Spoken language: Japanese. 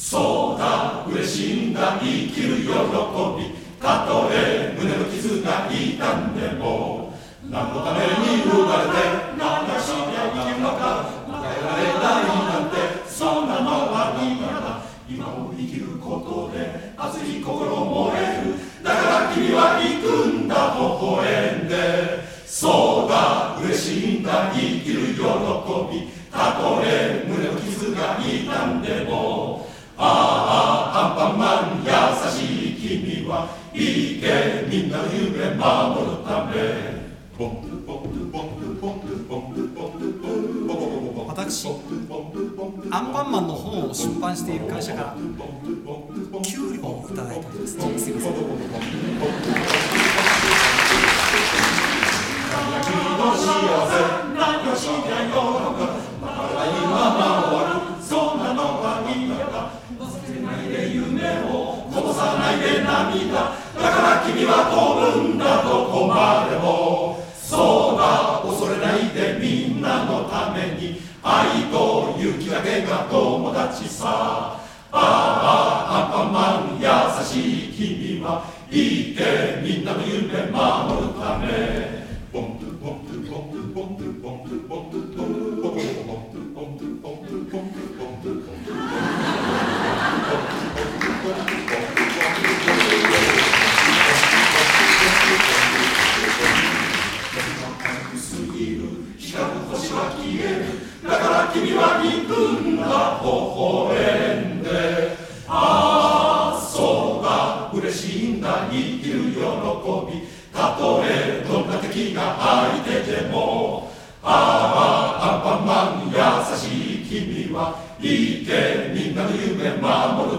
そうだ嬉しいんだ生きる喜び、たとえ胸の傷が痛んでも、何のために生まれて何をして生きるのか答えられないなんて、そんなのは嫌だ。今を生きることで熱い心燃える。だから君は行くんだ微笑んで。そうだ嬉しいんだ生きる喜び、たとえ胸の傷が痛んでも。ああアンパンマン優しい君はいいけ、みんなの夢守るため。 私アンパンマンの本を出版している会社から給料をいただいております。すいません。 君の幸せ何をして喜ぶ、また今守る、そんなのは嫌だ。忘れないで夢をこぼさないで涙、だから君は飛ぶんだどこまでも。そうだ恐れないでみんなのために、愛と勇気だけが友達さ。ああアンパンマン優しい君はいいけ、みんなの夢守るため。光る星は消える、だから君は行くんだ微笑んで。ああそうだ嬉しいんだ生きる喜び、たとえどんな敵が相手でも。ああアンパンマン優しい君はいいけ、みんなの夢守る